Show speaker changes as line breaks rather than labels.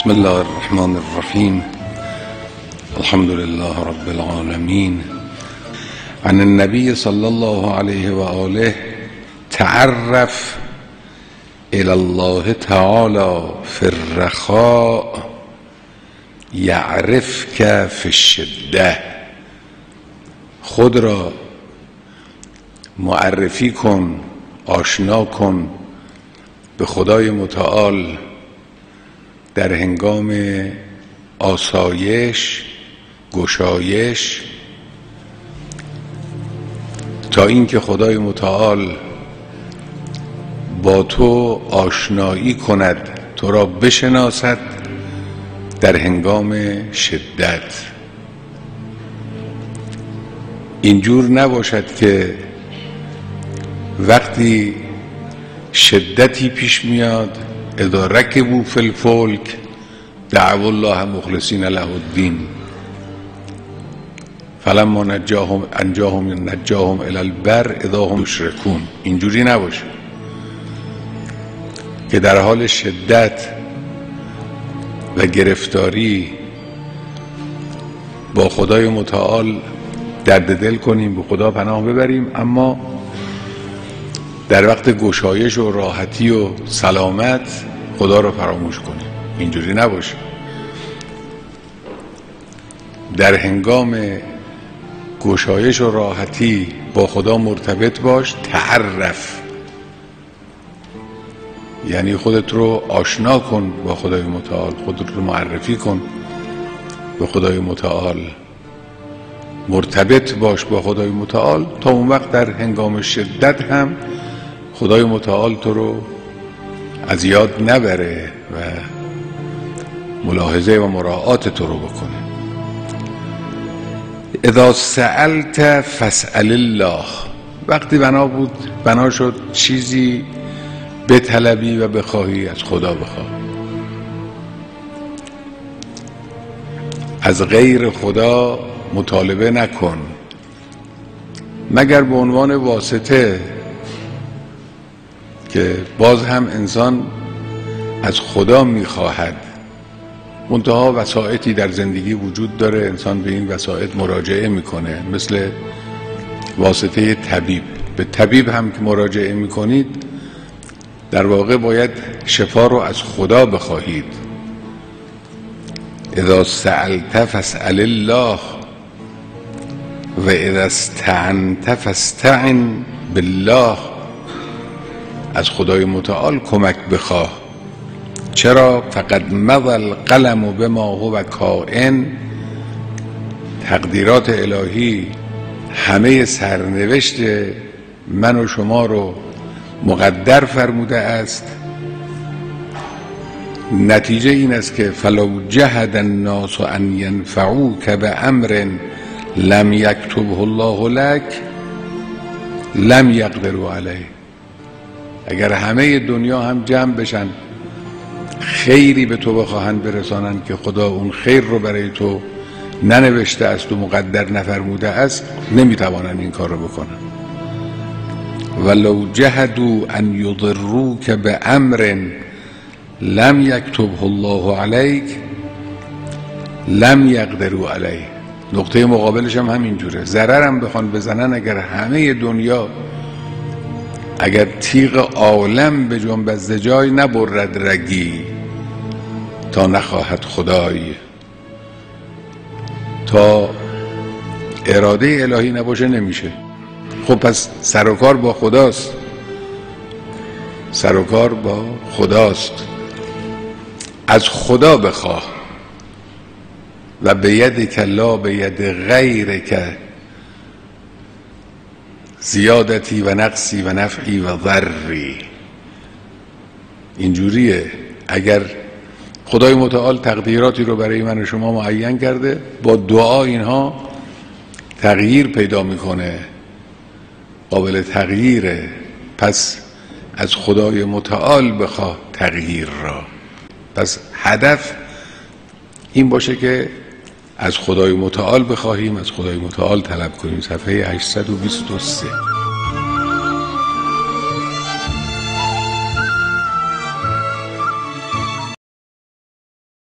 بسم الله الرحمن الرحیم. الحمد لله رب العالمین. عن النبی صلی الله علیه و آله تعرف الى الله تعالی فی الرخاء یعرفک فی الشده. خود را معرفی کن، آشنا کن به خدای متعال در هنگام آسایش، گشایش، تا اینکه خدای متعال با تو آشنایی کند، تو را بشناسد در هنگام شدت. اینجور نباشد که وقتی شدتی پیش میاد اذا رکبوا فی الفلک دعوا الله مخلصین له الدین فلما انجاهم الی البر اذا هم یشرکون. اینجوری نباشه که در حال شدت و گرفتاری با خدای متعال درد دل کنیم، به خدا پناه ببریم، اما در وقت گشایش و راحتی و سلامت خدا رو فراموش کنیم. اینجوری نباشه. در هنگام گشایش و راحتی با خدا مرتبط باش. تعرف یعنی خودت رو آشنا کن با خدای متعال، خودت رو معرفی کن به خدای متعال، مرتبط باش با خدای متعال، تا اون وقت در هنگام شدت هم خدای متعال تو رو از یاد نبره و ملاحظه و مراعات تو رو بکنه. اذا سألت فاسأل الله. وقتی بنا شد چیزی بطلبی و بخواهی، از خدا بخواه. از غیر خدا مطالبه نکن مگر به عنوان واسطه، که باز هم انسان از خدا میخواهد. منتها وسائطی در زندگی وجود داره، انسان به این وسائط مراجعه میکنه، مثل واسطه طبیب. به طبیب هم که مراجعه میکنید در واقع باید شفا رو از خدا بخواهید. اذا سألت فاسأل الله و اذا استعنت فاستعن بالله. از خدای متعال کمک بخواه. چرا؟ فقد مضى القلم بما هو کائن. تقدیرات الهی همه سرنوشت من و شما رو مقدر فرموده است. نتیجه این است که فلو جهد الناس ان ينفعوك بامر لم یکتبه الله لك لم یقدروا علیه. اگر همه دنیا هم جمع بشن خیری به تو بخواهند برسانن که خدا اون خیر رو برای تو ننوشته است و مقدر نفرموده است، نمیتوانند این کار رو بکنن. ولو جهدوا ان یضروک بامر لم یکتبه الله علیک لم یقدروا علیه. نقطه مقابلش هم همینجوره. ضررم بخوان بزنن، اگر همه دنیا، اگر تیغ عالم به جنب از جای نبرد رگی تا نخواهد خدای، تا اراده الهی نباشه نمیشه. خب پس سر و کار با خداست، سر و کار با خداست. از خدا بخواه. و به ید لا به ید غیرک زیادتی و نقصی و نفعی و ضری. اینجوریه. اگر خدای متعال تقدیراتی رو برای من و شما معین کرده، با دعا اینها تغییر پیدا میکنه، قابل تغییره. پس از خدای متعال بخواه تغییر را. پس هدف این باشه که از خدای متعال بخواهیم، از خدای متعال طلب کنیم. صفحه 823.